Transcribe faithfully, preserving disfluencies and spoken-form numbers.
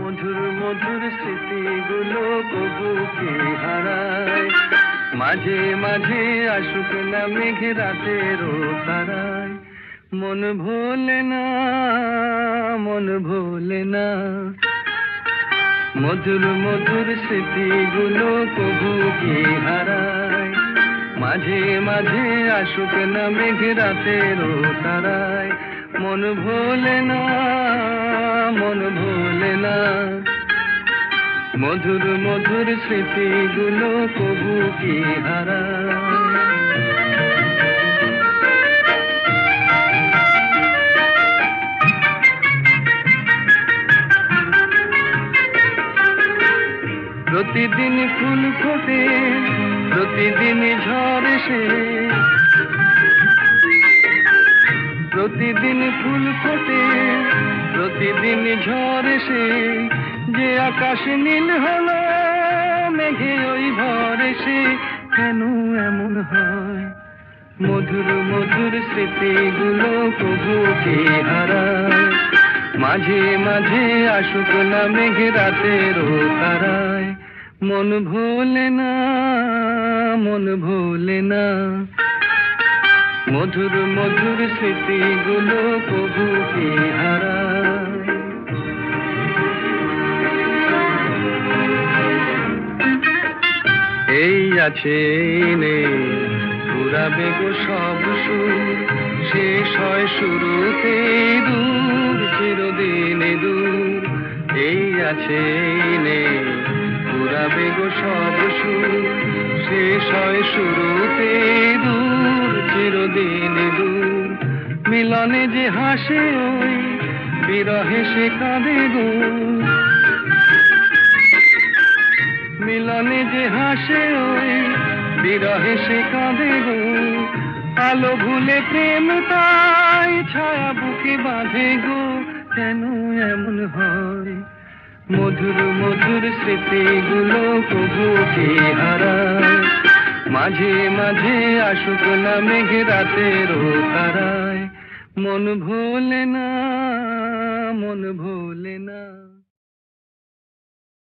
মধুর মধুর স্মৃতিগুলো কবু কি হারায়, মাঝে মাঝে আসুক না মেঘ রাতেরও তারায়। মন ভোলে না, মন ভোলে না, মধুর মধুর স্মৃতিগুলো কবু কি হারায়, মাঝে মাঝে আসুক না মেঘ রাতেরও তারায়। মন ভোলে না, মন ভোলে না, মধুর মধুর স্মৃতিগুলো কবু কি হারায়। প্রতিদিন ফুল ফোটে, প্রতিদিন ঝড় এসে, প্রতিদিন ফুল ফোটে, প্রতিদিন ঝড় এসে, যে আকাশ নীল হলো মেঘে ওই ভর এসে। কেন এমন হয়, মধুর মধুর স্মৃতিগুলো কবু কি হারায়, মাঝে মাঝে আসুক না মেঘ রাতেরও তারায়। মন ভোলে না, মন ভোলে না, মধুর মধুর স্মৃতিগুলো কবু কি হারায়। এই আছে নেই পুরাবে গো সব সুর, শেষ হয় শুরুতে দূর চিরদিনে দূর। এই আছে নেই পুরাবে গো সব সুর, শেষ হয় শুরুতে দূর চিরদিনে দূর। মিলনে যে হাসে ওই বিরহে সে কাঁদে গো, মিলনে যে হাসে ওই বিরহে সে কাঁদে গো। আলো ভুলে প্রেম তাই ছায়া বুকে বাঁধে গো। কেন এমন হয়, মধুর মধুর স্মৃতিগুলো কবু কি হারায়, মাঝে মাঝে আসুক না মেঘ রাতেরও তারায়। মন ভোলে না, মন ভোলে না।